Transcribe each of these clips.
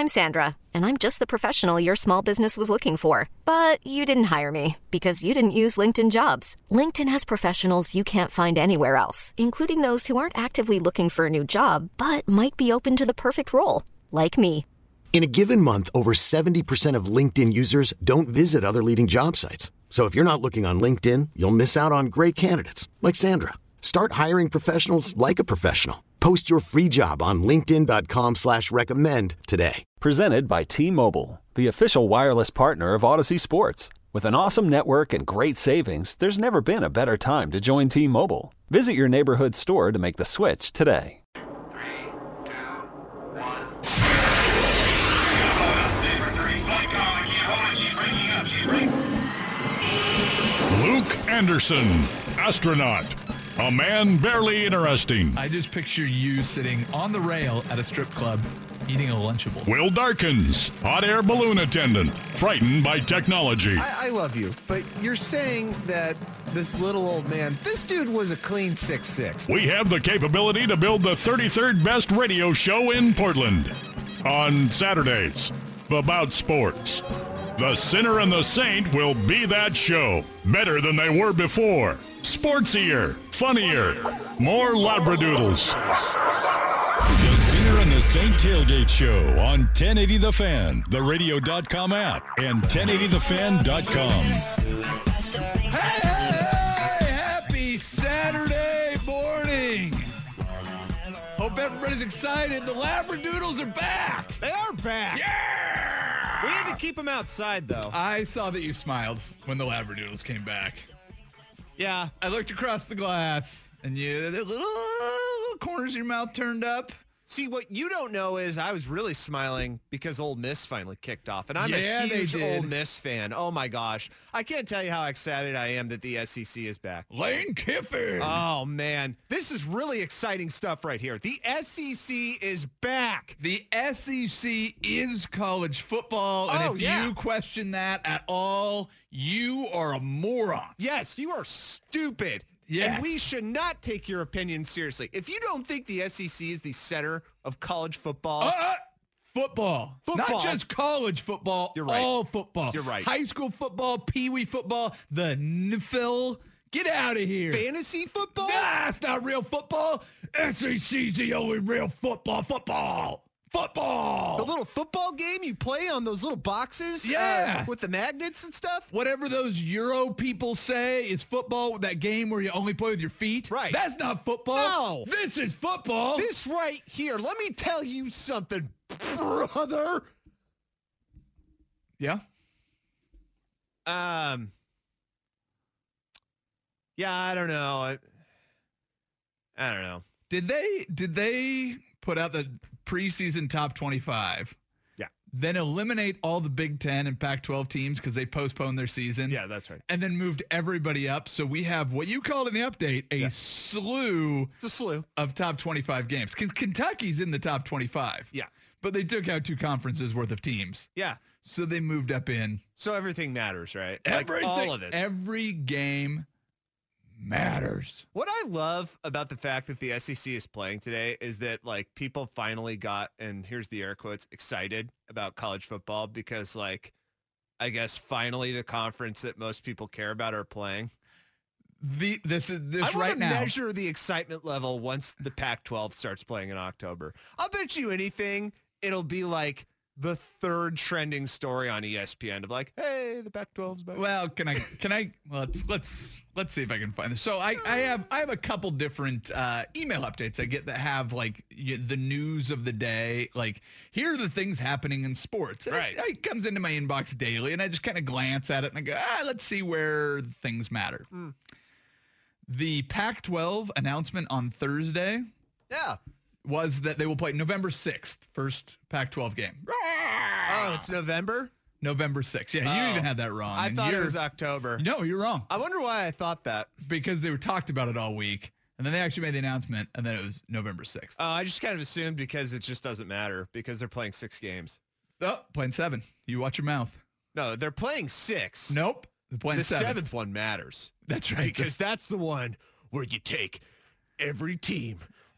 I'm Sandra, and I'm just the professional your small business was looking for. But you didn't hire me because you didn't use LinkedIn Jobs. LinkedIn has professionals you can't find anywhere else, including those who aren't actively looking for a new job, but might be open to the perfect role, like me. In a given month, over 70% of LinkedIn users don't visit other leading job sites. So if you're not looking on LinkedIn, you'll miss out on great candidates like Sandra. Start hiring professionals like a professional. Post your free job on linkedin.com/recommend today. Presented by T-Mobile, the official wireless partner of Odyssey Sports. With an awesome network and great savings, there's never been a better time to join T-Mobile. Visit your neighborhood store to make the switch today. 3, 2, 1. Luke Anderson, astronaut. A man barely interesting. I just picture you sitting on the rail at a strip club eating a Lunchable. Will Darkins, hot air balloon attendant, frightened by technology. I love you, but you're saying that this little old man, this dude was a clean 6'6". We have the capability to build the 33rd best radio show in Portland. On Saturdays, about sports. The Sinner and the Saint will be that show. Better than they were before. Sportsier, funnier, more Labradoodles. The Sinner and the Saint Tailgate Show on 1080 The Fan, the radio.com app, and 1080thefan.com. Hey, happy Saturday morning. Hope everybody's excited. The Labradoodles are back. They are back. Yeah! We had to keep them outside, though. I saw that you smiled when the Labradoodles came back. Yeah. I looked across the glass, and the little corners of your mouth turned up. See, what you don't know is I was really smiling because Ole Miss finally kicked off. And I'm Yeah, a they huge did. Ole Miss fan. Oh, my gosh. I can't tell you how excited I am that the SEC is back. Lane Kiffin. Oh, man. This is really exciting stuff right here. The SEC is back. The SEC is college football, and Oh, if yeah. you question that at all, you are a moron. Yes, you are stupid. Yes. And we should not take your opinion seriously. If you don't think the SEC is the center of college football, Football. Football. Not just college football. You're right. All football. You're right. High school football, pee-wee football, the NFL. Get out of here. fantasy football? Nah, it's not real football. SEC's the only real football. Football. The little football game you play on those little boxes? Yeah. With the magnets and stuff? Whatever those Euro people say is football, that game where you only play with your feet. Right. That's not football. No. This is football. This right here, let me tell you something, brother. Yeah. Yeah, I don't know. I don't know. Did they put out the preseason top 25? Yeah. Then eliminate all the Big Ten and Pac-12 teams because they postponed their season? Yeah, that's right. And then moved everybody up. So we have what you called in the update a slew It's a slew. of top 25 games. Kentucky's in the top 25. Yeah. But they took out 2 conferences worth of teams. Yeah. So they moved up in. So everything matters, right? Everything, Like all of this. Every game matters. What I love about the fact that the SEC is playing today is that like people finally got, and here's the air quotes, excited about college football because like, I guess finally the conference that most people care about are playing. This I right want to now. measure the excitement level once the Pac-12 starts playing in October. I'll bet you anything it'll be like the third trending story on ESPN of like, hey, the Pac-12's back. Well, can I? Well, let's see if I can find this. So I have a couple different email updates I get that have like the news of the day. Like here are the things happening in sports. And Right. it comes into my inbox daily, and I just kind of glance at it and I go, let's see where things matter. The Pac-12 announcement on Thursday Yeah. was that they will play November 6th, first Pac-12 game. Oh, it's November? November 6th. Yeah, you Oh. even had that wrong. I and thought it you're- was October. No, you're wrong. I wonder why I thought that. Because they were talked about it all week, and then they actually made the announcement, and then it was November 6th. I just kind of assumed because it just doesn't matter because they're playing 6 games. Oh, playing 7. You watch your mouth. No, they're playing 6. Nope. They're playing The 7. 7th one matters. That's right. Because that's the one where you take every team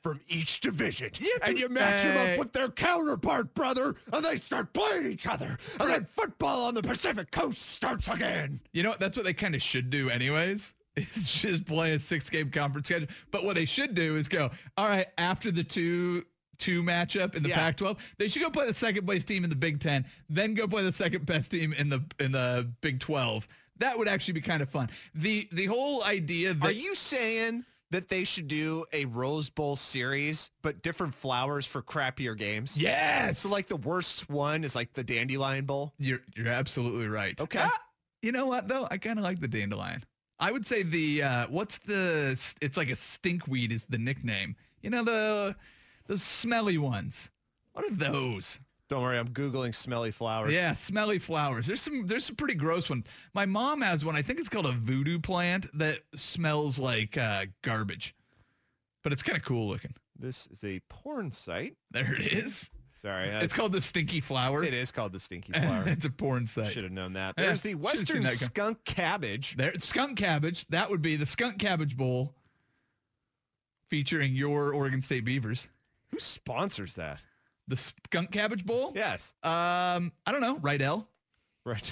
from each division. Yeah, And you match them up with their counterpart, brother, and they start playing each other. And then football on the Pacific Coast starts again. You know what? That's what they kind of should do anyways. It's just play a 6-game conference schedule. But what they should do is go, all right, after the two matchup in the Pac-12, they should go play the second place team in the Big Ten, then go play the second best team in the Big 12. That would actually be kind of fun. The whole idea that... Are you saying that they should do a Rose Bowl series, but different flowers for crappier games? Yes! So like the worst one is like the Dandelion Bowl? You're absolutely right. Okay. You know what, though? I kind of like the Dandelion. I would say it's like a stinkweed is the nickname. You know, the smelly ones. What are those? Don't worry, I'm Googling smelly flowers. Yeah, smelly flowers. There's some pretty gross ones. My mom has one. I think it's called a voodoo plant that smells like garbage. But it's kind of cool looking. This is a porn site. There it is. Sorry. It's called the Stinky Flower. It is called the Stinky Flower. It's a porn site. Should have known that. Yeah, There's the Western that Skunk Cabbage. There's Skunk Cabbage. That would be the Skunk Cabbage Bowl featuring your Oregon State Beavers. Who sponsors that? The Skunk Cabbage Bowl? Yes. I don't know. Rydell. Right.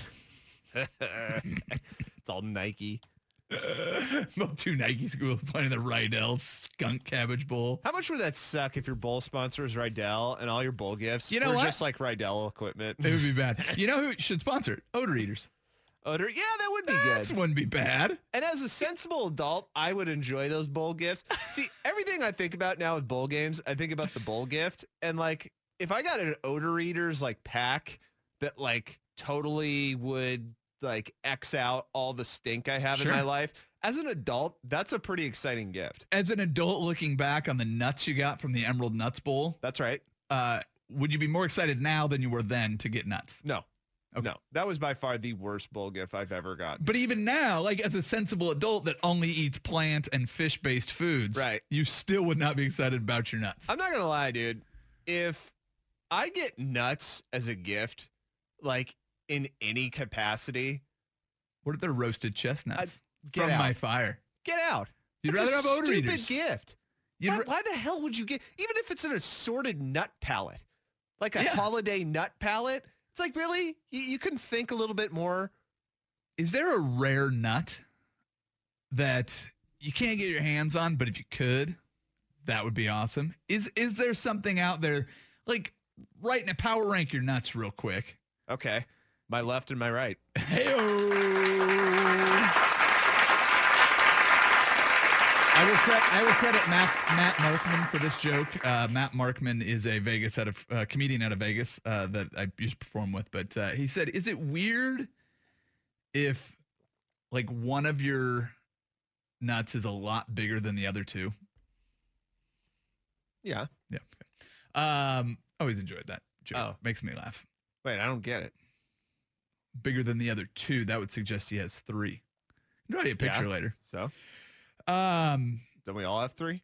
It's all Nike. Well, 2 Nike schools playing the Rydell Skunk Cabbage Bowl. How much would that suck if your bowl sponsor is Rydell and all your bowl gifts were just like Rydell equipment? It would be bad. You know who should sponsor it? Odor Eaters. Odor? Yeah, that would be That good. wouldn't be bad. And as a sensible adult, I would enjoy those bowl gifts. See, everything I think about now with bowl games, I think about the bowl gift. And like, if I got an Odor Eaters like pack that like totally would like X out all the stink I have in my life, as an adult, that's a pretty exciting gift. As an adult looking back on the nuts you got from the Emerald Nuts Bowl, That's right. would you be more excited now than you were then to get nuts? No. Okay. No, that was by far the worst bowl gift I've ever gotten. But even now, like as a sensible adult that only eats plant and fish-based foods, Right. you still would not be excited about your nuts. I'm not going to lie, dude. If I get nuts as a gift, like in any capacity, What are the roasted chestnuts get from out. my fire? get out. You'd It's rather a have Odor stupid Eaters. gift. Why the hell would you get, even if it's an assorted nut palette, like a holiday nut palette? It's like, really? You couldn't think a little bit more? Is there a rare nut that you can't get your hands on, but if you could, that would be awesome? Is there something out there, like, right now, power rank your nuts real quick? Okay. My left and my right. Hey-oh. I will credit Matt Markman for this joke. Matt Markman is a comedian out of Vegas that I used to perform with. But he said, is it weird if like one of your nuts is a lot bigger than the other two? Yeah. Yeah. Always enjoyed that joke. Oh. Makes me laugh. Wait, I don't get it. Bigger than the other two. That would suggest he has 3. I'll draw you a picture later. So? Don't we all have 3?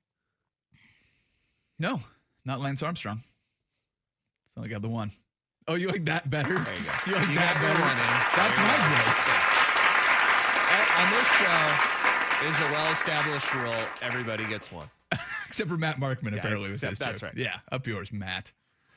No, not Lance Armstrong. It's only got the 1. Oh, you like that better? There you go. You like that got better? one in. That's my joke. On this show, is a well-established rule. Everybody gets 1. Except for Matt Markman, apparently, with his that's joke. right. Yeah, up yours, Matt.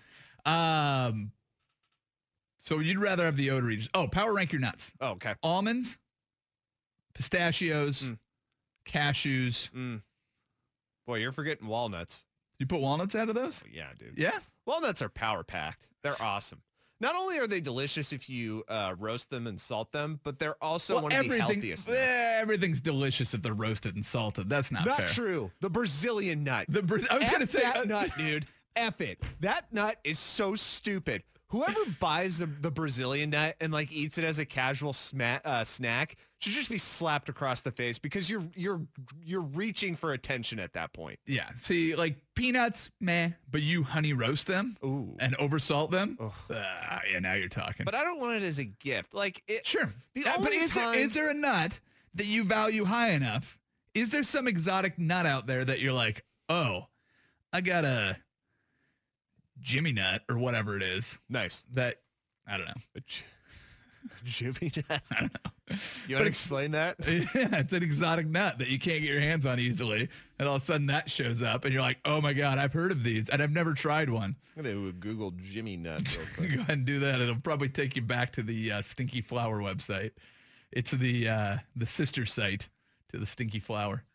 So you'd rather have the Odor Eaters. Oh, power rank your nuts. Oh, okay. Almonds, pistachios, cashews. Boy, you're forgetting walnuts. You put walnuts out of those? Oh, yeah, dude. Yeah? Walnuts are power-packed. They're awesome. Not only are they delicious if you roast them and salt them, but they're also one of the healthiest nuts. Everything's delicious if they're roasted and salted. That's not fair. Not true. The Brazilian nut. I was going to say that nut, dude. F it. That nut is so stupid. Whoever buys the Brazilian nut and like eats it as a casual snack should just be slapped across the face because you're reaching for attention at that point. Yeah. See, like peanuts, meh, but you honey roast them and oversalt them. Yeah, now you're talking. But I don't want it as a gift. Like it. Sure. The But only time is there a nut that you value high enough? Is there some exotic nut out there that you're like, oh, I got a Jimmy nut or whatever it is nice that I don't know. Jimmy nut. I don't know. You want to explain that? Yeah, it's an exotic nut that you can't get your hands on easily. And all of a sudden that shows up and you're like, oh my God, I've heard of these and I've never tried one. I'm going to Google Jimmy nut real quick. Go ahead and do that. It'll probably take you back to the Stinky Flower website. It's the sister site to the Stinky Flower.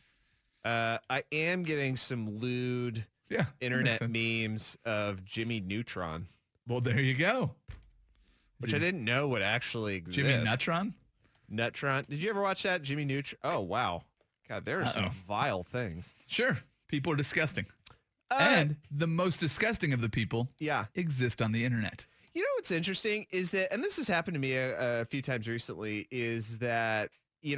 I am getting some lewd internet memes of Jimmy Neutron. Well, there you go. Which I didn't know would actually exist. Jimmy Neutron? Neutron. Did you ever watch that? Jimmy Neutron? Oh, wow. God, there are some vile things. Sure. People are disgusting. And the most disgusting of the people exist on the internet. You know what's interesting is that, and this has happened to me a few times recently, is that, you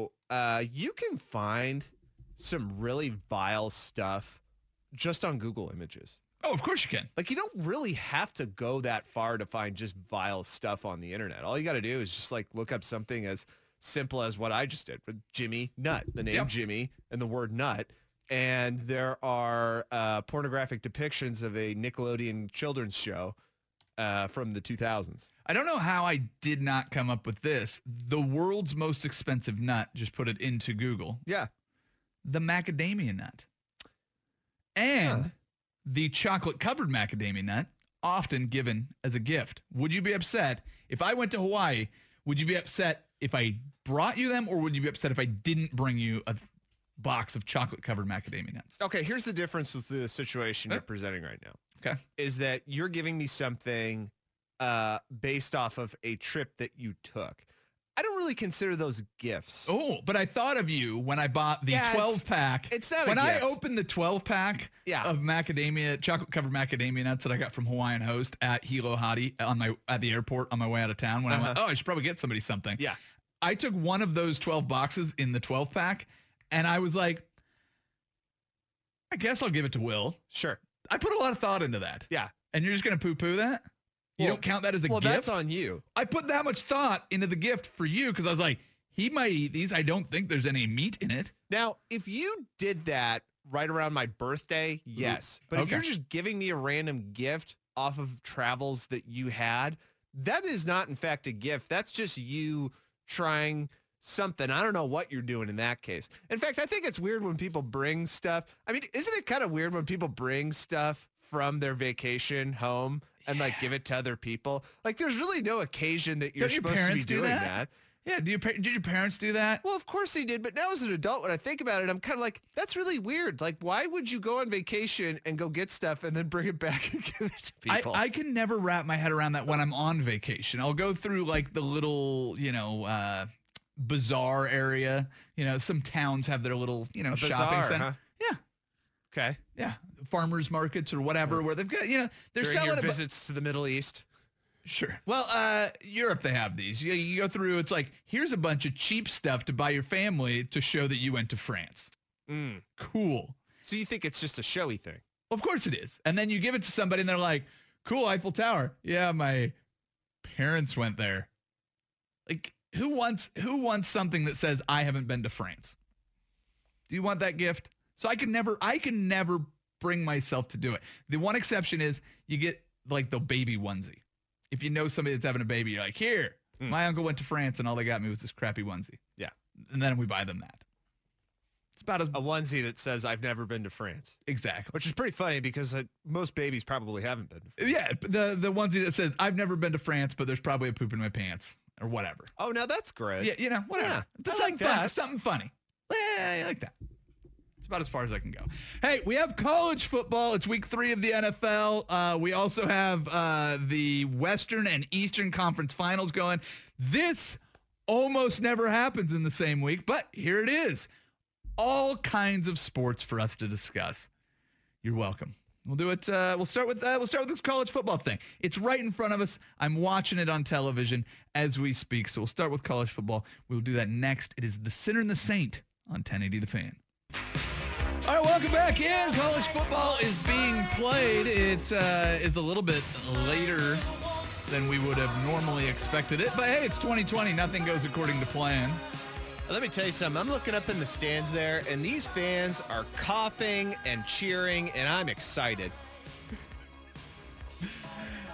can find some really vile stuff just on Google Images. Oh, of course you can. Like, you don't really have to go that far to find just vile stuff on the internet. All you got to do is just like look up something as simple as what I just did with Jimmy Nut, the name Jimmy and the word nut. And there are pornographic depictions of a Nickelodeon children's show from the 2000s. I don't know how I did not come up with this. The world's most expensive nut, just put it into Google. Yeah. The macadamia nut. And the chocolate-covered macadamia nut, often given as a gift. Would you be upset if I went to Hawaii? Would you be upset if I brought you them, or would you be upset if I didn't bring you a box of chocolate-covered macadamia nuts? Okay, here's the difference with the situation you're presenting right now. Okay. Is that you're giving me something based off of a trip that you took. I don't really consider those gifts. Oh, but I thought of you when I bought the 12-pack. It's not when a I gift. opened the 12-pack of macadamia, chocolate-covered macadamia nuts that I got from Hawaiian Host at Hilo Hottie at the airport on my way out of town. When I went, I should probably get somebody something. Yeah. I took one of those 12 boxes in the 12-pack, and I was like, I guess I'll give it to Will. Sure. I put a lot of thought into that. Yeah. And you're just going to poo-poo that? You don't count that as a gift? Well, that's on you. I put that much thought into the gift for you because I was like, he might eat these. I don't think there's any meat in it. Now, if you did that right around my birthday, yes. But if you're just giving me a random gift off of travels that you had, that is not, in fact, a gift. That's just you trying something. I don't know what you're doing in that case. In fact, I think it's weird when people bring stuff. I mean, isn't it kind of weird when people bring stuff from their vacation home and like give it to other people? Like, there's really no occasion that you're supposed to be doing that. Yeah. Did your parents do that? Well, of course they did. But now as an adult, when I think about it, I'm kind of like, that's really weird. Like, why would you go on vacation and go get stuff and then bring it back and give it to people? I can never wrap my head around that when I'm on vacation. I'll go through like the little, bazaar area. Some towns have their little, shopping bazaar, center. Huh? Yeah. Okay. Yeah. Farmers markets or whatever, where they've got, they're During selling your visits to the Middle East. Sure. Well, Europe, they have these. You go through, it's like, here's a bunch of cheap stuff to buy your family to show that you went to France. Cool. So you think it's just a showy thing? Well, of course it is. And then you give it to somebody and they're like, cool, Eiffel Tower. Yeah, my parents went there. Like, who wants something that says I haven't been to France? Do you want that gift? So I can never bring myself to do it. The one exception is you get like the baby onesie. If you know somebody that's having a baby, you're like, here, my uncle went to France and all they got me was this crappy onesie. Yeah. And then we buy them that. It's about as a onesie that says I've never been to France. Exactly. Which is pretty funny because most babies probably haven't been to France. Yeah. The onesie that says I've never been to France, but there's probably a poop in my pants or whatever. Oh, now that's great. Yeah. Whatever. Yeah, But I like that. Something funny. Yeah, I like that. It's about as far as I can go. Hey, we have college football. It's week 3 of the NFL. We also have the Western and Eastern Conference Finals going. This almost never happens in the same week, but here it is. All kinds of sports for us to discuss. You're welcome. We'll do it. We'll start with this college football thing. It's right in front of us. I'm watching it on television as we speak. So we'll start with college football. We'll do that next. It is the Sinner and the Saint on 1080 The Fan. All right, welcome back in. College football is being played. It is a little bit later than we would have normally expected it. But, hey, it's 2020. Nothing goes according to plan. Let me tell you something. I'm looking up in the stands there, and these fans are coughing and cheering, and I'm excited.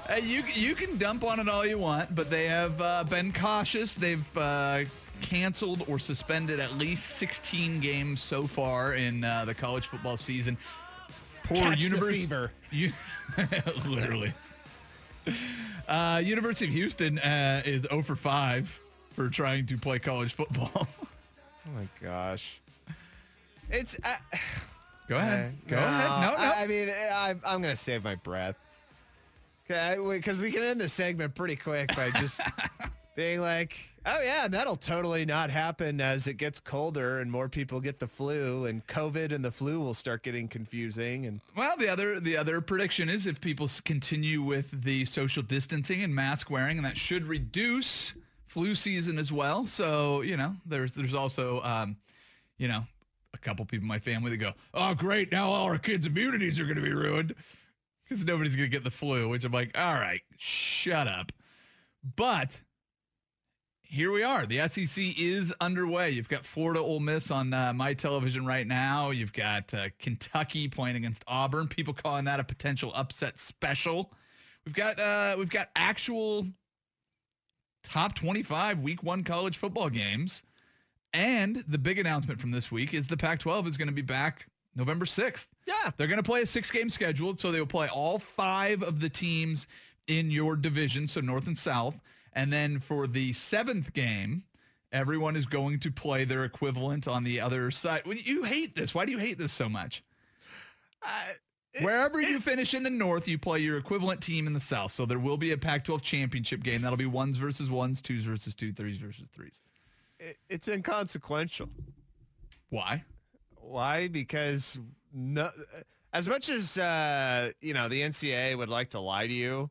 You can dump on it all you want, but they have been cautious. They've canceled or suspended at least 16 games so far in the college football season. Poor fever. Literally. University of Houston is 0 for 5 for trying to play college football. Oh my gosh. It's Go ahead. Go ahead. No. I mean, I'm going to save my breath. Okay, because we can end the segment pretty quick by just being like, oh yeah, that'll totally not happen as it gets colder and more people get the flu, and COVID and the flu will start getting confusing. And well, the other prediction is if people continue with the social distancing and mask wearing, and that should reduce flu season as well. So, there's also, a couple people in my family that go, oh, great, now all our kids' immunities are going to be ruined because nobody's going to get the flu, which I'm like, all right, shut up. But here we are. The SEC is underway. You've got Florida Ole Miss on my television right now. You've got Kentucky playing against Auburn. People calling that a potential upset special. We've got actual top 25 week 1 college football games. And the big announcement from this week is the Pac-12 is going to be back November 6th. Yeah. They're going to play a 6-game schedule, so they will play all 5 of the teams in your division, so North and South. And then for the 7th game, everyone is going to play their equivalent on the other side. You hate this. Why do you hate this so much? Wherever you finish in the North, you play your equivalent team in the South. So there will be a Pac-12 championship game. That'll be 1s versus 1s, 2s versus 2s, 3s versus 3s. It's inconsequential. Why? Why? Because as much as the NCAA would like to lie to you,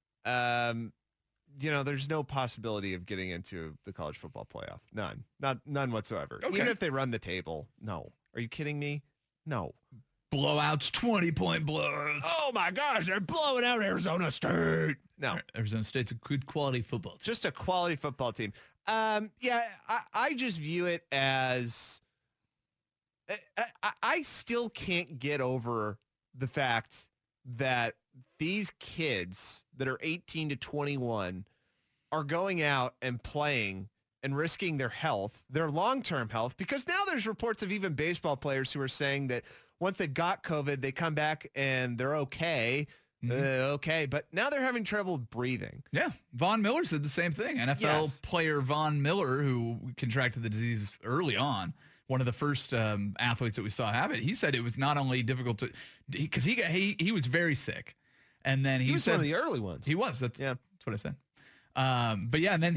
there's no possibility of getting into the college football playoff. None whatsoever. Okay. Even if they run the table, no. Are you kidding me? No. Blowouts, 20-point blowouts. Oh my gosh, they're blowing out Arizona State. No, Arizona State's a good quality football team. Just a quality football team. I just view it as I still can't get over the fact that these kids that are 18 to 21 are going out and playing and risking their health, their long-term health, because now there's reports of even baseball players who are saying that once they've got COVID, they come back and they're okay. Okay, but now they're having trouble breathing. Yeah, Von Miller said the same thing. NFL player Von Miller, who contracted the disease early on, one of the first athletes that we saw have it, he said it was not only difficult to, because he was very sick, and then he was said, one of the early ones. He was. That's what I said. But yeah, and then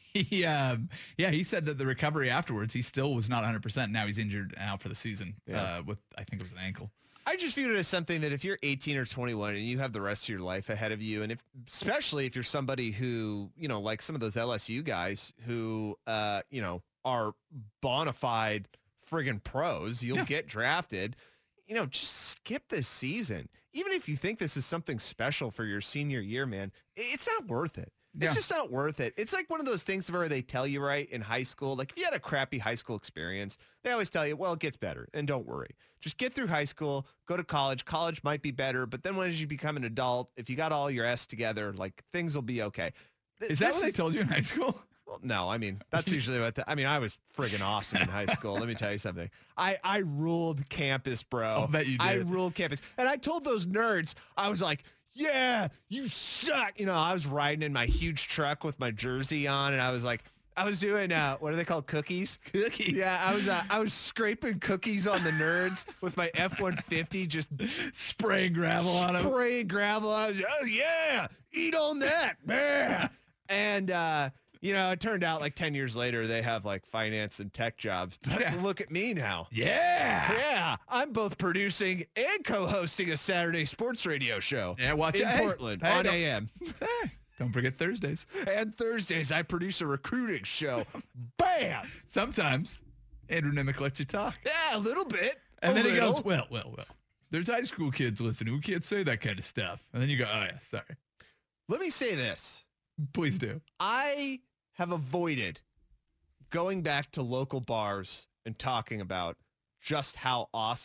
he said that the recovery afterwards, he still was not 100%. Now he's injured out for the season with, I think it was an ankle. I just viewed it as something that if you're 18 or 21 and you have the rest of your life ahead of you, and especially if you're somebody who, like some of those LSU guys who, are bona fide friggin' pros, you'll get drafted, just skip this season. Even if you think this is something special for your senior year, man, it's not worth it. It's just not worth it. It's like one of those things where they tell you, right, in high school, like if you had a crappy high school experience, they always tell you, well, it gets better, and don't worry. Just get through high school, go to college. College might be better, but then as you become an adult, if you got all your S together, like things will be okay. Is that what they told you in high school? Well, no, I mean, that's usually what I was friggin' awesome in high school. Let me tell you something. I ruled campus, bro. I'll bet you did. I ruled campus. And I told those nerds, I was like, yeah, you suck. I was riding in my huge truck with my jersey on, and I was like, I was doing, what are they called, cookies? Cookies. Yeah, I was scraping cookies on the nerds with my F-150, just spraying gravel on them. Spraying gravel on them. Oh, yeah, eat on that. Yeah. And, it turned out like 10 years later, they have like finance and tech jobs. But look at me now. Yeah. Yeah. I'm both producing and co-hosting a Saturday sports radio show. Yeah, watch in Portland on AM. Don't forget Thursdays. And Thursdays, I produce a recruiting show. Bam! Sometimes Andrew Nemick lets you talk. Yeah, a little bit. And then he goes, well. There's high school kids listening who can't say that kind of stuff. And then you go, oh, yeah, sorry. Let me say this. Please do. I have avoided going back to local bars and talking about just how awesome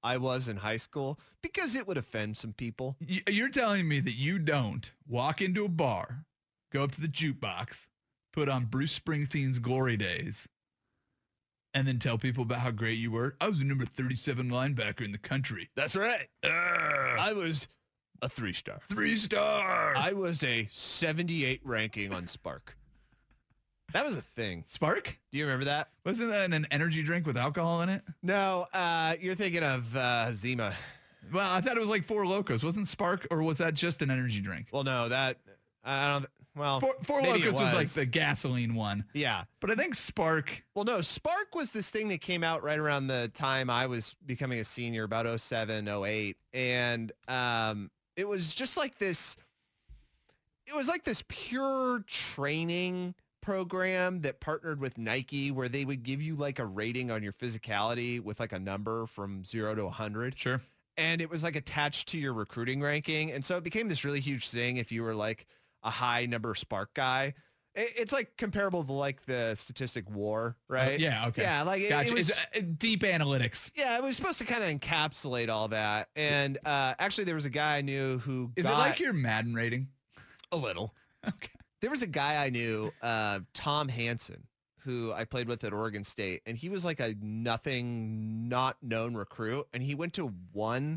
I was in high school because it would offend some people. You're telling me that you don't walk into a bar, go up to the jukebox, put on Bruce Springsteen's Glory Days, and then tell people about how great you were? I was the number 37 linebacker in the country. That's right. I was a 3-star. 3-star. I was a 78 ranking on Spark. That was a thing. Spark? Do you remember that? Wasn't that an energy drink with alcohol in it? No, you're thinking of Zima. Well, I thought it was like Four Locos. Wasn't Spark, or was that just an energy drink? Well, no, that I don't. Well, Four maybe Locos was like the gasoline one. Yeah, but I think Spark. Well, no, Spark was this thing that came out right around the time I was becoming a senior, about 07, 08, and it was just like this. It was like this pure training program that partnered with Nike, where they would give you like a rating on your physicality with like a number from 0 to 100. Sure. And it was like attached to your recruiting ranking. And so it became this really huge thing if you were like a high number Spark guy. It's like comparable to like the statistic war, right? Yeah. Okay. Yeah. Like gotcha. it was deep analytics. Yeah. It was supposed to kind of encapsulate all that. And actually there was a guy I knew who Is it like your Madden rating? A little. Okay. There was a guy I knew, Tom Hansen, who I played with at Oregon State, and he was like a not known recruit, and he went to one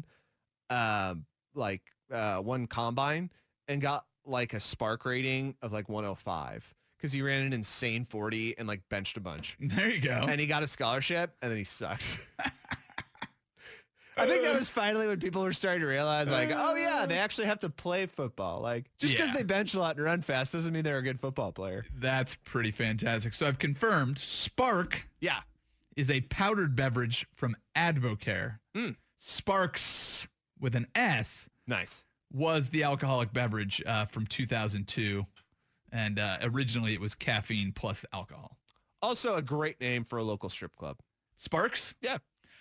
combine and got like a Spark rating of like 105 because he ran an insane 40 and like benched a bunch. There you go. And he got a scholarship, and then he sucks. I think that was finally when people were starting to realize, like, oh, yeah, they actually have to play football. Like, just because they bench a lot and run fast doesn't mean they're a good football player. That's pretty fantastic. So I've confirmed Spark is a powdered beverage from Advocare. Sparks, with an S, was the alcoholic beverage from 2002. And originally it was caffeine plus alcohol. Also a great name for a local strip club. Sparks? Yeah.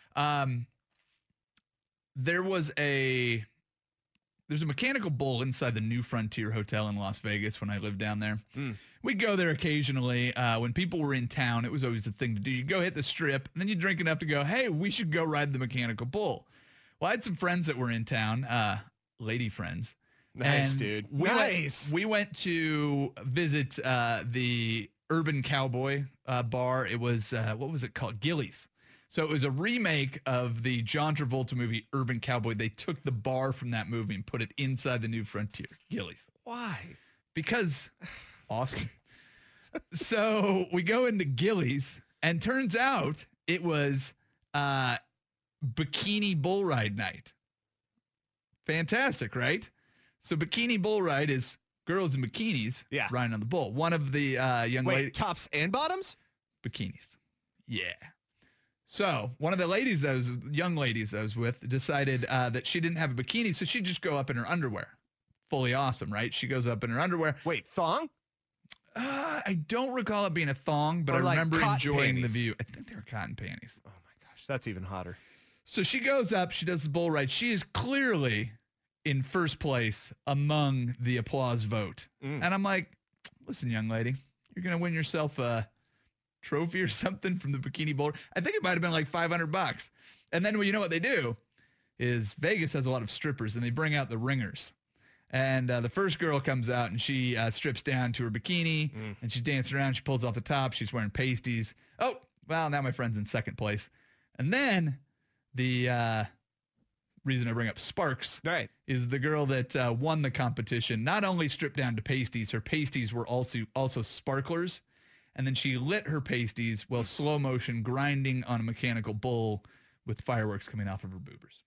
There's a mechanical bull inside the New Frontier Hotel in Las Vegas when I lived down there. We'd go there occasionally. When people were in town, it was always the thing to do. You'd go hit the strip, and then you'd drink enough to go, hey, we should go ride the mechanical bull. Well, I had some friends that were in town, lady friends. Nice, dude. We went to visit the Urban Cowboy bar. It was, what was it called? Gillies. So it was a remake of the John Travolta movie, Urban Cowboy. They took the bar from that movie and put it inside the New Frontier, Gillies. Why? Because awesome. So we go into Gillies, and turns out it was Bikini Bull Ride night. Fantastic, right? So Bikini Bull Ride is girls in bikinis riding on the bull. One of the young ladies. Tops and bottoms? Bikinis. Yeah. So one of the young ladies I was with decided that she didn't have a bikini, so she'd just go up in her underwear. Fully awesome, right? She goes up in her underwear. Wait, thong? I don't recall it being a thong, but I remember enjoying the view. I think they were cotton panties. Oh my gosh, that's even hotter. So she goes up, she does the bull ride. She is clearly in first place among the applause vote. And I'm like, listen, young lady, you're going to win yourself a trophy or something from the Bikini Bowl. I think it might have been like $500. And then, well, you know what they do is Vegas has a lot of strippers, and they bring out the ringers. And the first girl comes out, and she strips down to her bikini, and she's dancing around. She pulls off the top. She's wearing pasties. Oh, well, now my friend's in second place. And then the reason I bring up Sparks is the girl that won the competition not only stripped down to pasties, her pasties were also sparklers. And then she lit her pasties while slow motion grinding on a mechanical bull with fireworks coming off of her boobers.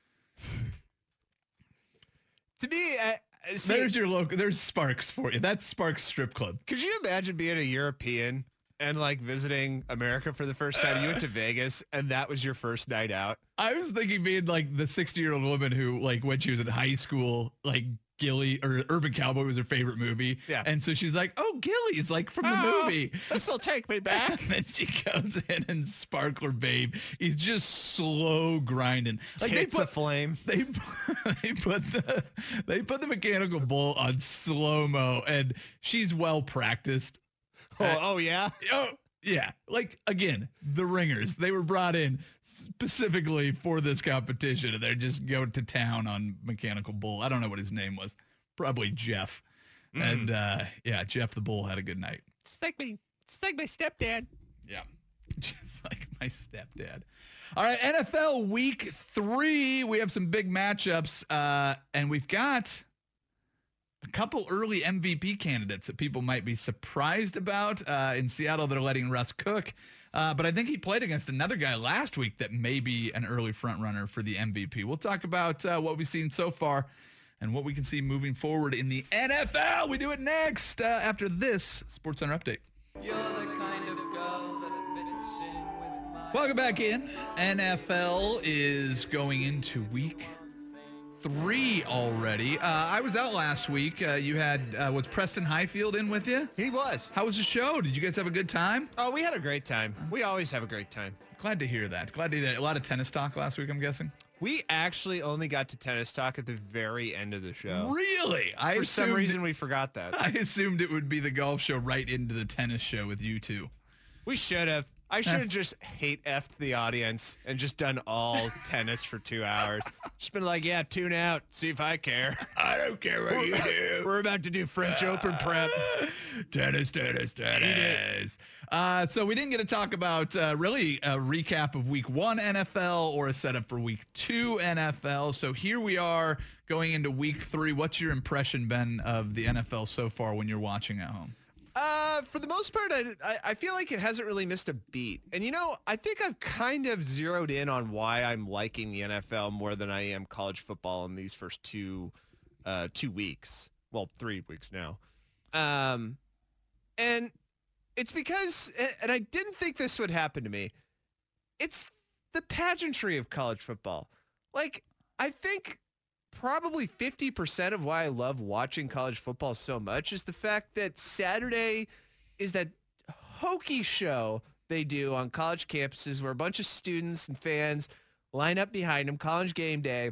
To me, there's Sparks for you. That's Sparks Strip Club. Could you imagine being a European and like visiting America for the first time? You went to Vegas and that was your first night out. I was thinking being like the 60-year-old woman who, like, when she was in high school, like, Gilly or Urban Cowboy was her favorite movie. Yeah. And so she's like, oh, Gilly's like from the movie. This will take me back. And then she goes in and Sparkler Babe. He's just slow grinding. Like Hits a flame. They put the mechanical bull on slow-mo, and she's well practiced. Oh yeah? Yeah, like, again, the Ringers, they were brought in specifically for this competition, and they're just going to town on Mechanical Bull. I don't know what his name was. Probably Jeff. And, yeah, Jeff the Bull had a good night. It's like my stepdad. Yeah, just like my stepdad. All right, NFL Week 3. We have some big matchups, and we've got a couple early MVP candidates that people might be surprised about. In Seattle, they're letting Russ cook. But I think he played against another guy last week that may be an early front runner for the MVP. We'll talk about what we've seen so far and what we can see moving forward in the NFL. We do it next after this SportsCenter update. You're the kind of girl that fits in with my... Welcome back in. NFL is going into week 3 already. I was out last week. You had, was Preston Highfield in with you? He was. How was the show? Did you guys have a good time? Oh, we had a great time. We always have a great time. Glad to hear that. Glad to hear that. A lot of tennis talk last week, I'm guessing. We actually only got to tennis talk at the very end of the show. Really? For some reason, we forgot that. I assumed it would be the golf show right into the tennis show with you two. We should have. I should have just hate-effed the audience and just done all tennis for 2 hours. Just been like, yeah, tune out. See if I care. I don't care what you do. We're about to do French Open prep. Tennis. So we didn't get to talk about really a recap of week 1 NFL or a setup for week 2 NFL. So here we are going into week 3. What's your impression, Ben, of the NFL so far when you're watching at home? For the most part, I feel like it hasn't really missed a beat. And, you know, I think I've kind of zeroed in on why I'm liking the NFL more than I am college football in these first 2 weeks. Well, 3 weeks now. And it's because, and I didn't think this would happen to me, it's the pageantry of college football. Like, I think probably 50% of why I love watching college football so much is the fact that Saturday is that hokey show they do on college campuses where a bunch of students and fans line up behind them, College Game Day,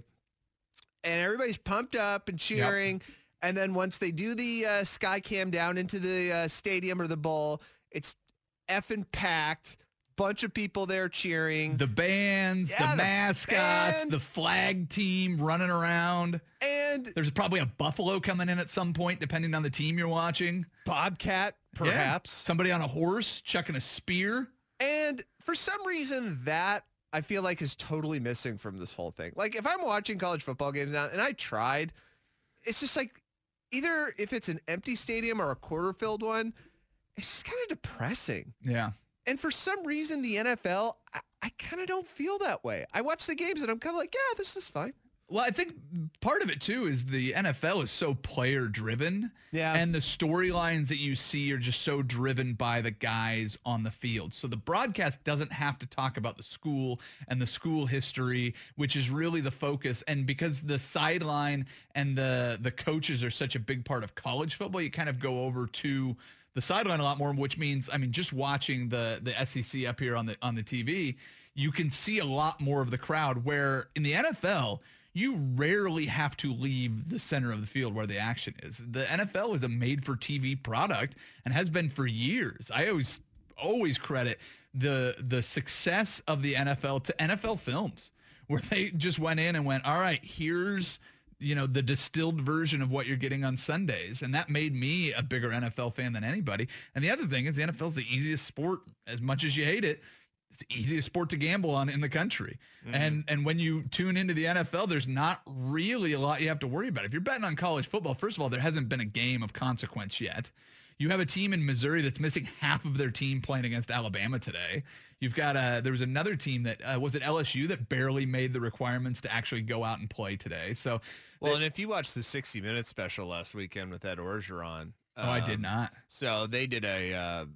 and everybody's pumped up and cheering. Yep. And then once they do the sky cam down into the stadium or the bowl, it's effing packed. Bunch of people there cheering. The bands, the mascots, the flag team running around. And there's probably a buffalo coming in at some point, depending on the team you're watching. Bobcat, perhaps. Yeah. Somebody on a horse chucking a spear. And for some reason, that I feel like is totally missing from this whole thing. Like, if I'm watching college football games now, and I tried, it's just like, either if it's an empty stadium or a quarter-filled one, it's just kind of depressing. Yeah. And for some reason, the NFL, I kind of don't feel that way. I watch the games and I'm kind of like, yeah, this is fine. Well, I think part of it, too, is the NFL is so player-driven. Yeah. And the storylines that you see are just so driven by the guys on the field. So the broadcast doesn't have to talk about the school and the school history, which is really the focus. And because the sideline and the coaches are such a big part of college football, you kind of go over to the sideline a lot more, which means, I mean, just watching the SEC up here on the TV, you can see a lot more of the crowd, where in the NFL, you rarely have to leave the center of the field where the action is. The NFL is a made-for-TV product and has been for years. I always credit the success of the NFL to NFL Films, where they just went in and went, all right, here's the distilled version of what you're getting on Sundays. And that made me a bigger NFL fan than anybody. And the other thing is the NFL is the easiest sport, as much as you hate it. It's the easiest sport to gamble on in the country. Mm-hmm. And when you tune into the NFL, there's not really a lot you have to worry about. If you're betting on college football, first of all, there hasn't been a game of consequence yet. You have a team in Missouri that's missing half of their team playing against Alabama today. You've got there was another team that was it LSU that barely made the requirements to actually go out and play today. So, and if you watched the 60 Minutes special last weekend with Ed Orgeron, I did not. So they did a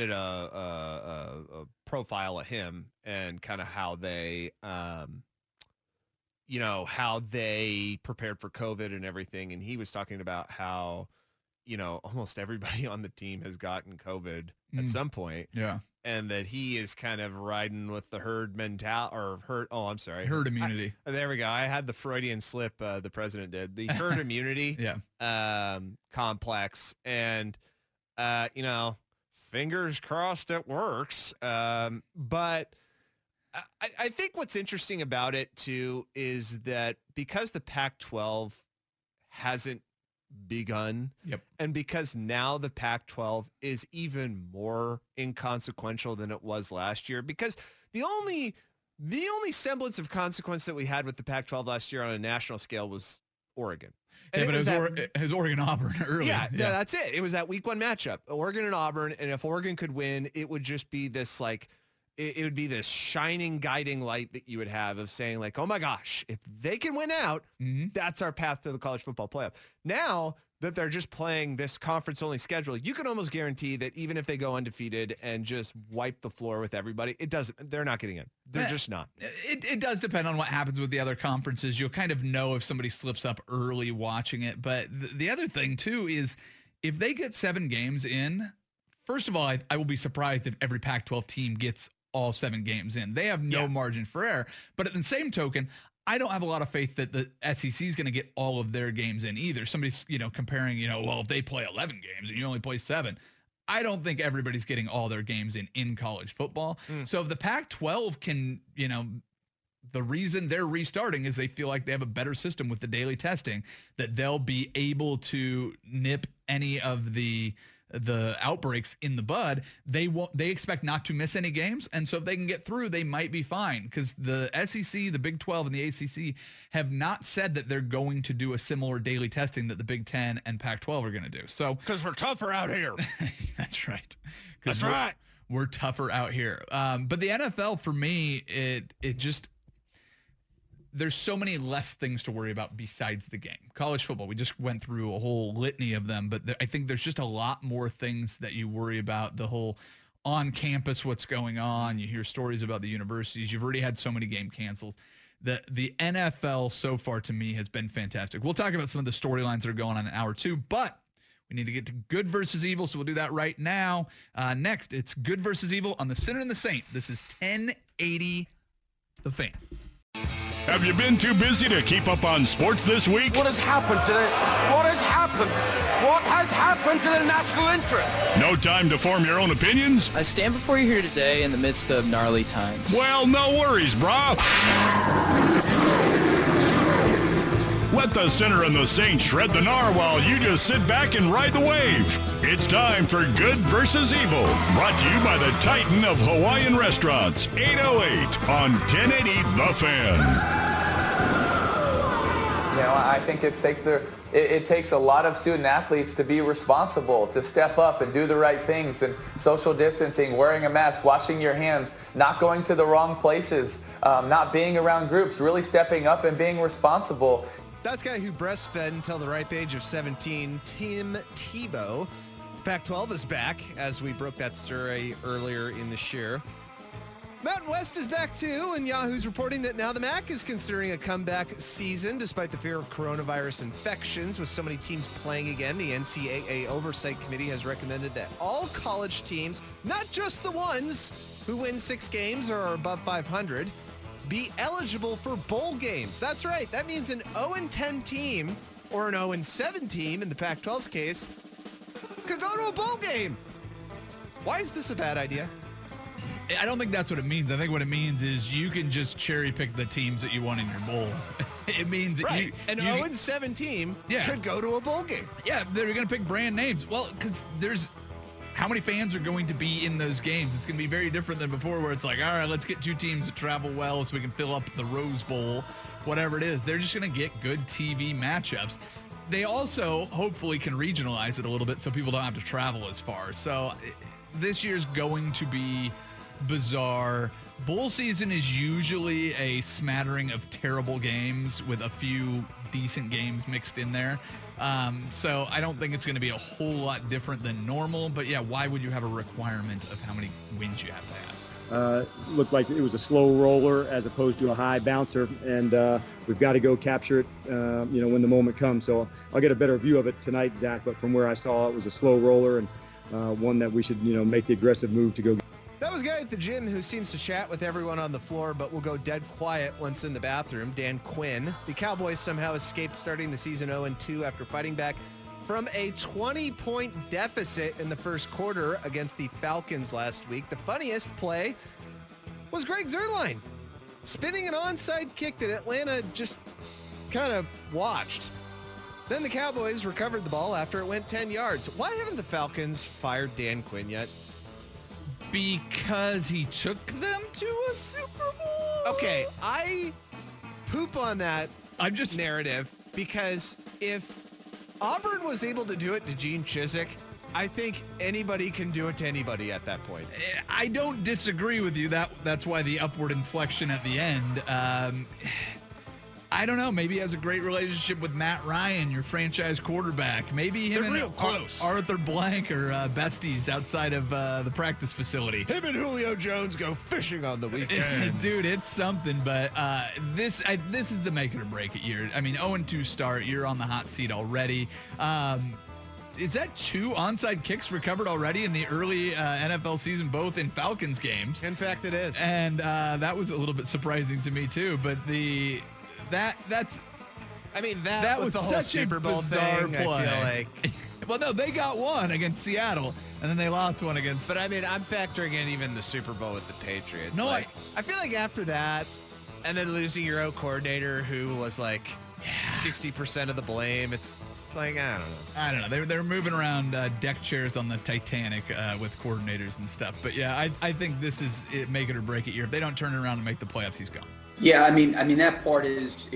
profile of him and kind of how they how they prepared for COVID and everything. And he was talking about how almost everybody on the team has gotten COVID at some point. Yeah. And that he is kind of riding with the herd herd immunity. There we go. I had the Freudian slip. The president did the herd immunity complex. And, fingers crossed it works. But I think what's interesting about it, too, is that because the Pac-12 hasn't begun, and because now the Pac-12 is even more inconsequential than it was last year, because the only semblance of consequence that we had with the Pac-12 last year on a national scale was Oregon. And but it was Oregon-Auburn early. Yeah, that's it. It was that week 1 matchup, Oregon and Auburn, and if Oregon could win, it would just be this, like, it would be this shining, guiding light that you would have of saying, like, oh my gosh, if they can win out, that's our path to the college football playoff. Now that they're just playing this conference-only schedule, you can almost guarantee that even if they go undefeated and just wipe the floor with everybody, they're not getting in. They're just not. It does depend on what happens with the other conferences. You'll kind of know if somebody slips up early watching it. But the other thing, too, is if they get 7 games in, first of all, I will be surprised if every Pac-12 team gets all 7 games in. They have no margin for error. But at the same token, I don't have a lot of faith that the SEC is going to get all of their games in either. Somebody's, comparing, well, if they play 11 games and you only play 7, I don't think everybody's getting all their games in college football. So if the Pac-12 can, the reason they're restarting is they feel like they have a better system with the daily testing, that they'll be able to nip any of the outbreaks in the bud. They expect not to miss any games, and so if they can get through, they might be fine, because the SEC, the Big 12, and the ACC have not said that they're going to do a similar daily testing that the Big 10 and Pac-12 are going to do. So because we're tougher out here. That's right. That's right. We're tougher out here. But the NFL, for me, it just, there's so many less things to worry about besides the game. College football, we just went through a whole litany of them, but I think there's just a lot more things that you worry about. The whole on campus, what's going on. You hear stories about the universities. You've already had so many game cancels. The NFL so far, to me, has been fantastic. We'll talk about some of the storylines that are going on in hour 2, but we need to get to good versus evil, so we'll do that right now. Next, it's good versus evil on the Sinner and the Saint. This is 1080 The Fan. Have you been too busy to keep up on sports this week? What has happened to what has happened? What has happened to the national interest? No time to form your own opinions? I stand before you here today in the midst of gnarly times. Well, no worries, brah. Let the Sinner and the Saint shred the gnar while you just sit back and ride the wave. It's time for Good versus Evil, brought to you by the Titan of Hawaiian Restaurants, 808 on 1080 The Fan. I think it takes a lot of student athletes to be responsible, to step up and do the right things, and social distancing, wearing a mask, washing your hands, not going to the wrong places, not being around groups, really stepping up and being responsible. That's a guy who breastfed until the ripe age of 17, Tim Tebow. Pac-12 is back, as we broke that story earlier in the year. Mountain West is back too, and Yahoo's reporting that now the MAC is considering a comeback season despite the fear of coronavirus infections. With so many teams playing again, the NCAA Oversight Committee has recommended that all college teams, not just the ones who win 6 games or are above 500, be eligible for bowl games. That's right. That means an 0-10 team or an 0-7 team in the Pac-12's case could go to a bowl game. Why is this a bad idea? I don't think that's what it means. I think what it means is you can just cherry pick the teams that you want in your bowl. It means right. An 0-7 team could go to a bowl game. Yeah, they're going to pick brand names. Well, because there's how many fans are going to be in those games? It's going to be very different than before, where it's like, all right, let's get 2 teams to travel well so we can fill up the Rose Bowl, whatever it is. They're just going to get good TV matchups. They also hopefully can regionalize it a little bit so people don't have to travel as far. So this year's going to be bizarre. Bowl season is usually a smattering of terrible games with a few decent games mixed in there. So I don't think it's going to be a whole lot different than normal. But yeah, why would you have a requirement of how many wins you have to have? Looked like it was a slow roller as opposed to a high bouncer, and we've got to go capture it, when the moment comes. So I'll get a better view of it tonight, Zach. But from where I saw, it was a slow roller and one that we should, make the aggressive move to go. That was a guy at the gym who seems to chat with everyone on the floor, but will go dead quiet once in the bathroom, Dan Quinn. The Cowboys somehow escaped starting the season 0-2 after fighting back From a 20-point deficit in the first quarter against the Falcons last week, the funniest play was Greg Zuerlein spinning an onside kick that Atlanta just kind of watched. Then the Cowboys recovered the ball after it went 10 yards. Why haven't the Falcons fired Dan Quinn yet? Because he took them to a Super Bowl. Okay, I poop on that narrative because if Auburn was able to do it to Gene Chizik, I think anybody can do it to anybody at that point. I don't disagree with you. That's why the upward inflection at the end. I don't know. Maybe he has a great relationship with Matt Ryan, your franchise quarterback. Maybe him and Arthur Blank are besties outside of the practice facility. Him and Julio Jones go fishing on the weekend. Dude, it's something. But this is the make it or break it year. I mean, 0-2 start. You're on the hot seat already. Is that 2 onside kicks recovered already in the early NFL season, both in Falcons games? In fact, it is. And that was a little bit surprising to me, too. But that was the whole such Super Bowl a bizarre thing, play. I feel like. Well, no, they got one against Seattle, and then they lost one against. But I mean, I'm factoring in even the Super Bowl with the Patriots. No, I feel like after that, and then losing your own coordinator who was like 60% of the blame, it's like, I don't know. They were moving around deck chairs on the Titanic with coordinators and stuff. But yeah, I think this is it, make it or break it year. If they don't turn it around and make the playoffs, he's gone. Yeah, I mean that part is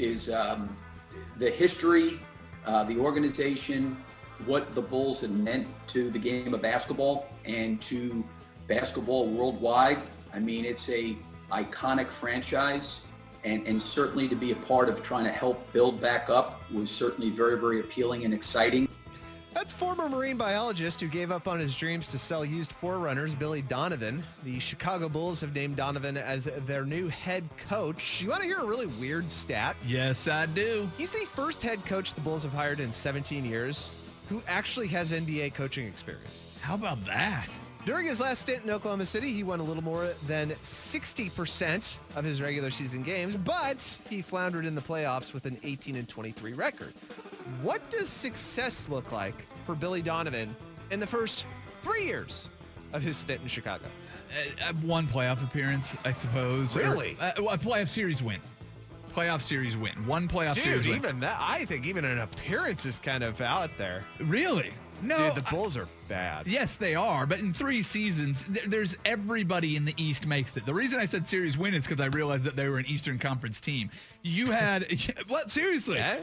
the history, the organization, what the Bulls have meant to the game of basketball and to basketball worldwide. I mean, it's a iconic franchise, and certainly to be a part of trying to help build back up was certainly very, very appealing and exciting. That's former marine biologist who gave up on his dreams to sell used Forerunners, Billy Donovan. The Chicago Bulls have named Donovan as their new head coach. You want to hear a really weird stat? Yes, I do. He's the first head coach the Bulls have hired in 17 years who actually has NBA coaching experience. How about that? During his last stint in Oklahoma City, he won a little more than 60% of his regular season games, but he floundered in the playoffs with an 18-23 record. What does success look like for Billy Donovan in the first 3 years of his stint in Chicago? One playoff appearance, I suppose. Really? A playoff series win. Playoff series win. One playoff series win. Even that, I think even an appearance is kind of out there. Really? No. Dude, the Bulls are bad. Yes, they are. But in 3 seasons, there's everybody in the East makes it. The reason I said series win is because I realized that they were an Eastern Conference team. You had, what? Seriously? Yeah?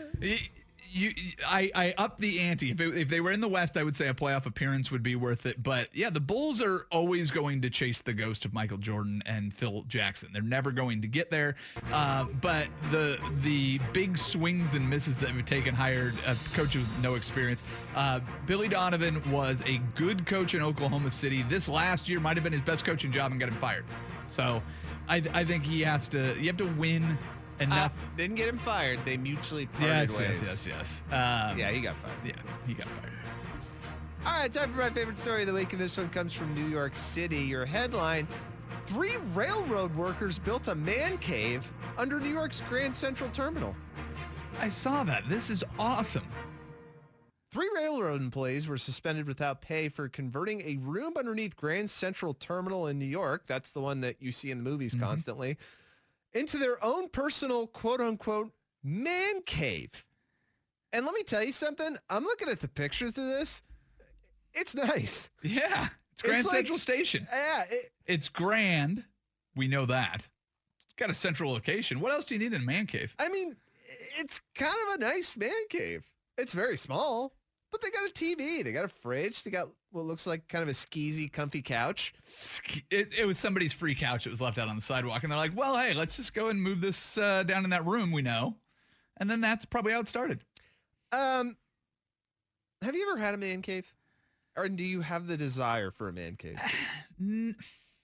I upped the ante. If they were in the West, I would say a playoff appearance would be worth it. But yeah, the Bulls are always going to chase the ghost of Michael Jordan and Phil Jackson. They're never going to get there. But the big swings and misses that we've taken, hired a coach with no experience. Billy Donovan was a good coach in Oklahoma City. This last year might have been his best coaching job and got him fired. So I think you have to win enough. Didn't get him fired. They mutually parted ways. Yes. Yeah, he got fired. Yeah, he got fired. All right, time for my favorite story of the week, and this one comes from New York City. Your headline, 3 railroad workers built a man cave under New York's Grand Central Terminal. I saw that. This is awesome. 3 railroad employees were suspended without pay for converting a room underneath Grand Central Terminal in New York, that's the one that you see in the movies constantly, into their own personal, quote-unquote, man cave. And let me tell you something. I'm looking at the pictures of this. It's nice. Yeah. It's Grand Central Station. Yeah. It's grand. We know that. It's got a central location. What else do you need in a man cave? I mean, it's kind of a nice man cave. It's very small, but they got a TV. They got a fridge. They got what looks like kind of a skeezy, comfy couch. It was somebody's free couch that was left out on the sidewalk. And they're like, well, hey, let's just go and move this down in that room we know. And then that's probably how it started. Have you ever had a man cave? Or do you have the desire for a man cave? When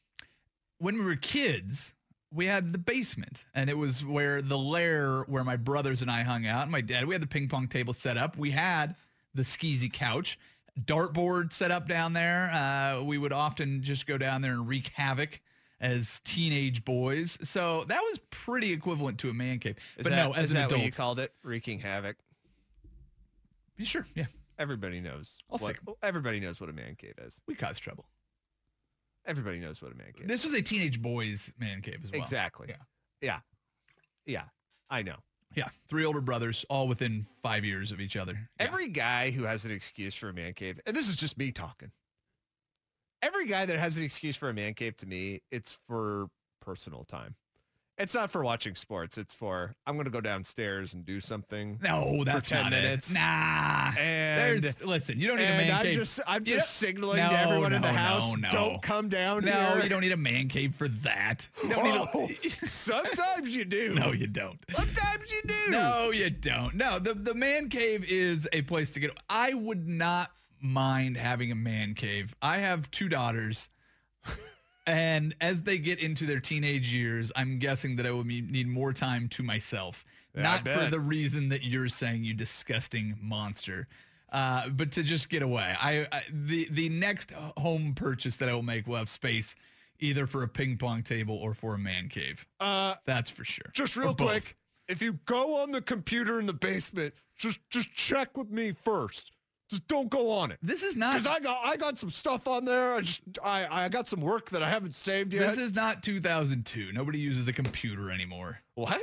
we were kids, we had the basement. And it was where the lair where my brothers and I hung out. And my dad, we had the ping pong table set up. We had the skeezy couch. Dartboard set up down there. We would often just go down there and wreak havoc as teenage boys. So that was pretty equivalent to a man cave. But no, as an adult. What you called it? Wreaking havoc? Sure, yeah. Everybody knows. I'll Everybody knows what a man cave is. We cause trouble. Everybody knows what a man cave is. This was a teenage boy's man cave as well. Exactly. Yeah. I know. Yeah. 3 older brothers, all within 5 years of each other. Yeah. Every guy who has an excuse for a man cave, and this is just me talking. Every guy that has an excuse for a man cave, to me, it's for personal time. It's not for watching sports. It's for, I'm going to go downstairs and do something. No, that's for 10 not minutes. It. Nah. And listen, you don't need a man cave. I'm just signaling to everyone in the house, don't come down here. No, you don't need a man cave for that. You don't need sometimes you do. No, you don't. Sometimes you do. No, you don't. No, the man cave is a place to get. I would not mind having a man cave. I have 2 daughters. And as they get into their teenage years, I'm guessing that I will need more time to myself. Yeah, not for the reason that you're saying, you disgusting monster, but to just get away. The next home purchase that I will make will have space either for a ping pong table or for a man cave. That's for sure. Just real quick, if you go on the computer in the basement, just check with me first. Just don't go on it. This is not, because I got some stuff on there. I got some work that I haven't saved yet. This is not 2002. Nobody uses a computer anymore. What?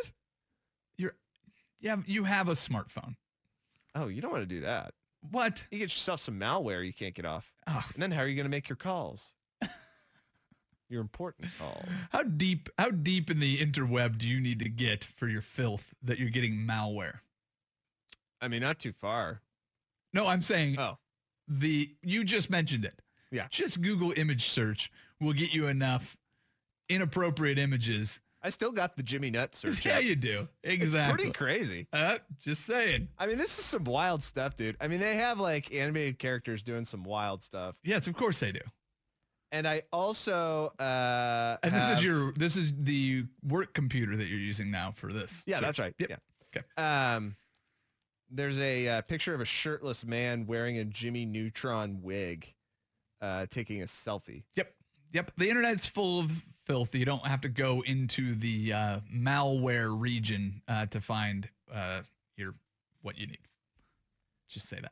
You have a smartphone. Oh, you don't want to do that. What? You get yourself some malware you can't get off. Oh. And then how are you going to make your calls? Your important calls. How deep in the interweb do you need to get for your filth that you're getting malware? I mean, not too far. No, I'm saying you just mentioned it. Yeah. Just Google image search will get you enough inappropriate images. I still got the Jimmy Nut search. Yeah, you do. Exactly. It's pretty crazy. Just saying. I mean, this is some wild stuff, dude. I mean, they have like animated characters doing some wild stuff. Yes, of course they do. And I also and this is the work computer that you're using now for this. Yeah, that's right. Yep. Yeah. Okay. There's a picture of a shirtless man wearing a Jimmy Neutron wig, taking a selfie. Yep. The internet's full of filth. You don't have to go into the malware region to find what you need. Just say that.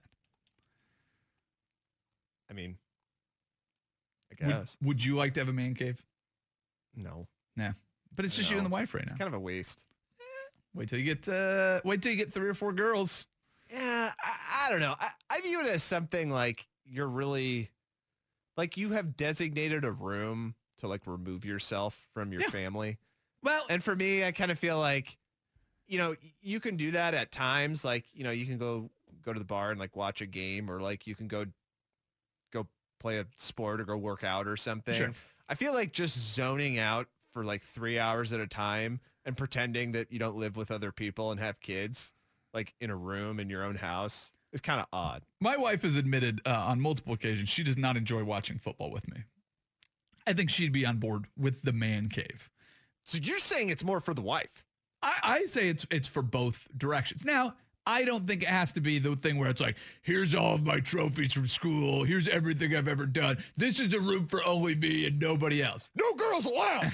I mean, I guess. Would you like to have a man cave? No. Nah. But it's just you and the wife right now. It's kind of a waste. Wait till you get 3 or 4 girls. Yeah, I don't know. I view it as something like you're really, like you have designated a room to like remove yourself from your family. Well, and for me, I kind of feel like, you can do that at times. Like, you can go to the bar and like watch a game, or like you can go play a sport or go work out or something. Sure. I feel like just zoning out for like 3 hours at a time and pretending that you don't live with other people and have kids like in a room in your own house is kind of odd. My wife has admitted on multiple occasions she does not enjoy watching football with me. I think she'd be on board with the man cave. So you're saying it's more for the wife? I say it's for both directions. Now, I don't think it has to be the thing where it's like, here's all of my trophies from school. Here's everything I've ever done. This is a room for only me and nobody else. No girls allowed.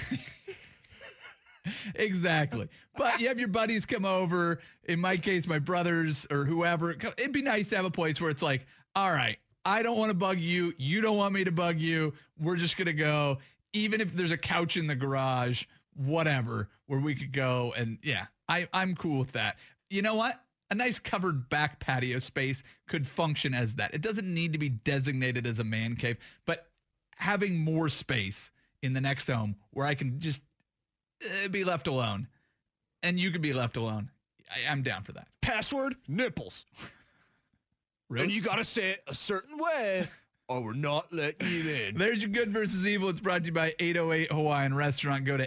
Exactly. But you have your buddies come over. In my case, my brothers or whoever. It'd be nice to have a place where it's like, all right, I don't want to bug you. You don't want me to bug you. We're just going to go, even if there's a couch in the garage, whatever, where we could go. And yeah, I'm cool with that. You know what? A nice covered back patio space could function as that. It doesn't need to be designated as a man cave, but having more space in the next home where I can just be left alone and you could be left alone. I'm down for that. Password, nipples. Really? And you got to say it a certain way or we're not letting you in. There's your Good versus Evil. It's brought to you by 808 Hawaiian Restaurant. Go to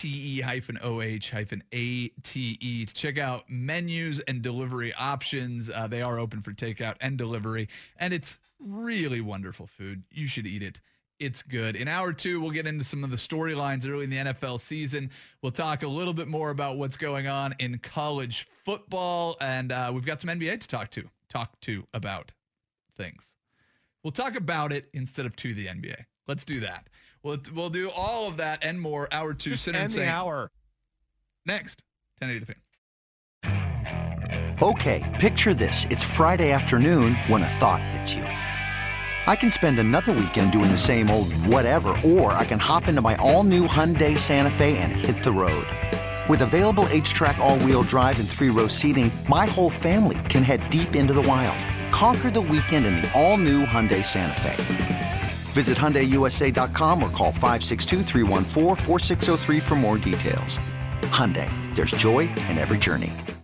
ate-oh-ate to check out menus and delivery options. They are open for takeout and delivery, and it's really wonderful food. You should eat it. It's good. In hour 2, we'll get into some of the storylines early in the NFL season. We'll talk a little bit more about what's going on in college football, and we've got some NBA to talk to about things. We'll talk about it instead of to the NBA. Let's do that. We'll do all of that and more. Hour 2. Just end the hour. Next, 1080 The Fan. Okay, picture this. It's Friday afternoon when a thought hits you. I can spend another weekend doing the same old whatever, or I can hop into my all-new Hyundai Santa Fe and hit the road. With available H-Track all-wheel drive and 3-row seating, my whole family can head deep into the wild. Conquer the weekend in the all-new Hyundai Santa Fe. Visit HyundaiUSA.com or call 562-314-4603 for more details. Hyundai, there's joy in every journey.